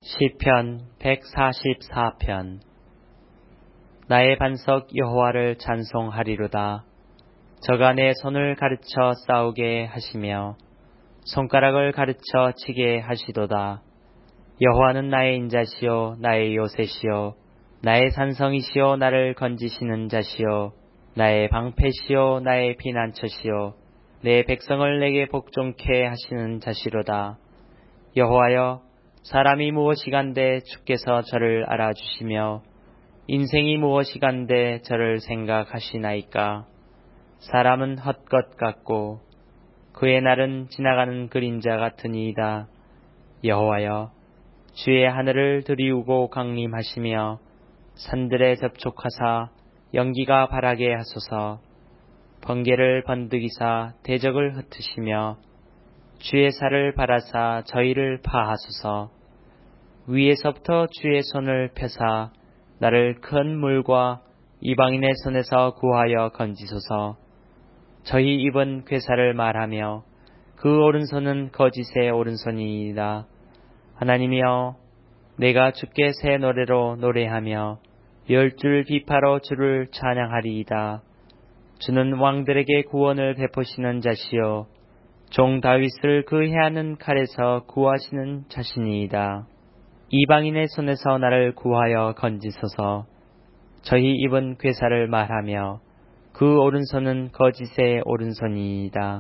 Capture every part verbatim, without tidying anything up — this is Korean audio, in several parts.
시편 백사십사 편. 나의 반석 여호와를 찬송하리로다. 저가 내 손을 가르쳐 싸우게 하시며 손가락을 가르쳐 치게 하시도다. 여호와는 나의 인자시요 나의 요새시요 나의 산성이시요 나를 건지시는 자시요 나의 방패시요 나의 피난처시요 내 백성을 내게 복종케 하시는 자시로다. 여호와여, 사람이 무엇이간데 주께서 저를 알아주시며 인생이 무엇이간데 저를 생각하시나이까. 사람은 헛것 같고 그의 날은 지나가는 그림자 같으니이다. 여호와여, 주의 하늘을 들이우고 강림하시며 산들에 접촉하사 연기가 바라게 하소서. 번개를 번득이사 대적을 흩으시며 주의 살을 바라사 저희를 파하소서. 위에서부터 주의 손을 펴사 나를 큰 물과 이방인의 손에서 구하여 건지소서. 저희 입은 괴사를 말하며 그 오른손은 거짓의 오른손이니이다. 하나님이여, 내가 주께 새 노래로 노래하며 열줄 비파로 주를 찬양하리이다. 주는 왕들에게 구원을 베푸시는 자시요 종 다윗을 그 해하는 칼에서 구하시는 자신이이다. 이방인의 손에서 나를 구하여 건지소서. 저희 입은 괴사를 말하며 그 오른손은 거짓의 오른손이이다.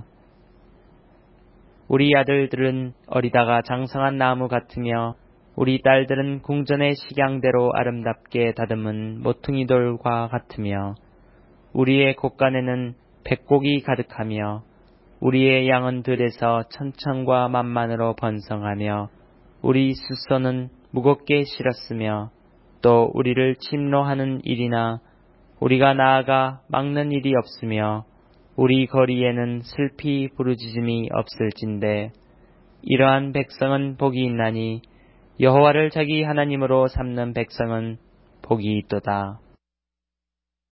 우리 아들들은 어리다가 장성한 나무 같으며 우리 딸들은 궁전의 식양대로 아름답게 다듬은 모퉁이돌과 같으며 우리의 곳간에는 백곡이 가득하며 우리의 양은 들에서 천천과 만만으로 번성하며 우리 숫소는 무겁게 실었으며 또 우리를 침노하는 일이나 우리가 나아가 막는 일이 없으며 우리 거리에는 슬피 부르짖음이 없을진대. 이러한 백성은 복이 있나니 여호와를 자기 하나님으로 삼는 백성은 복이 있도다.